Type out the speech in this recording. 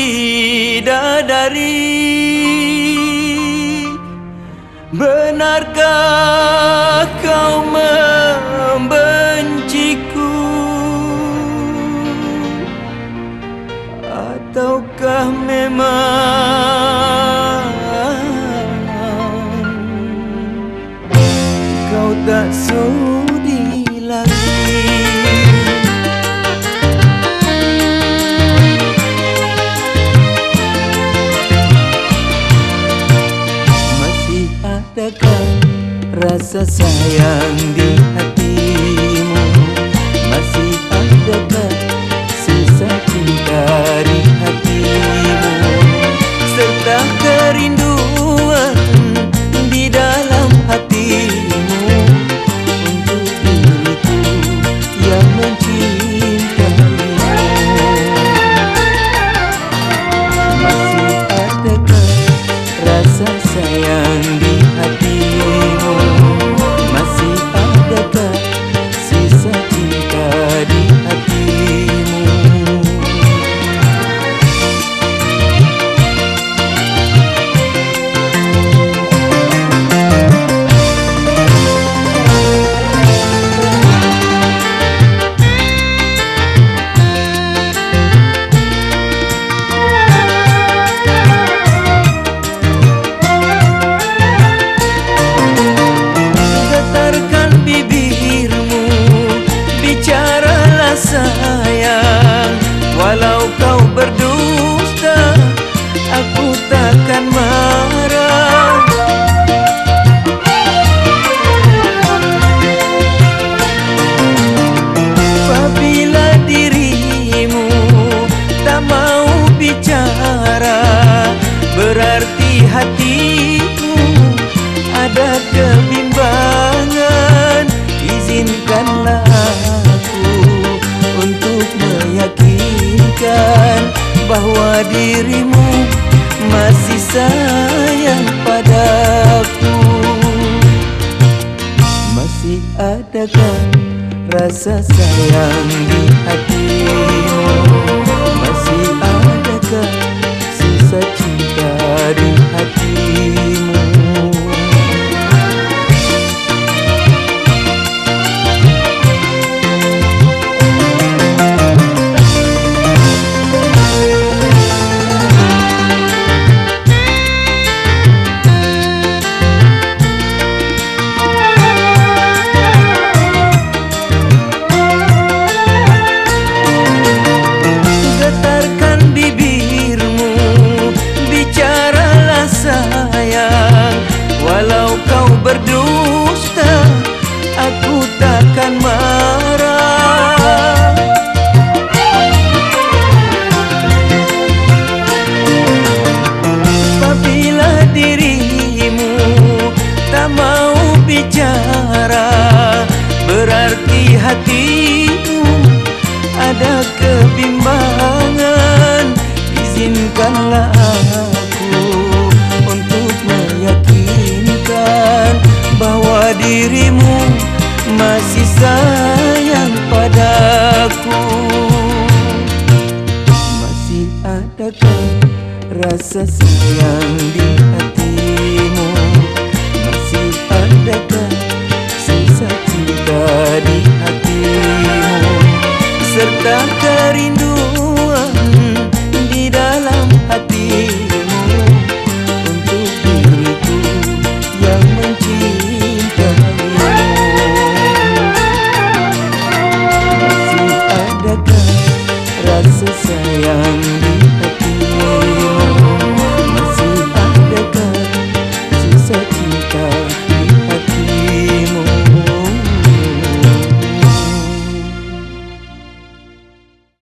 bidadari, benarkah kau membenciku, ataukah memang kau tak sudi lagi? Masih adakah rasa sayang di hatimu? Masih adakah sisa cinta di hatimu, serta kerinduan di dalam hatimu untuk diriku yang mencintaimu? Masih adakah rasa sayang di hatimu? Masih adakah sisa cinta di hatimu? Sayang, walau kau berdusta, aku takkan marah. Apabila dirimu tak mau bicara, berarti hatimu ada kebimbangan. Izinkanlah untuk meyakinkan bahwa dirimu masih sayang padaku. Masih adakah rasa sayang di hatimu? Masih adakah sisa cinta di hatimu? Walau kau berdusta, aku takkan marah. Apabila dirimu tak mau bicara, berarti hatimu ada kebimbangan. Izinkanlah aku untuk meyakinkan bahwa dirimu masih sayang padaku. Masih adakah rasa sayang di hatimu? Masih adakah sisa cinta di hatimu, serta kerinduan di dalam hatimu untuk diriku yang mencintaimu? Masih adakah rasa sayang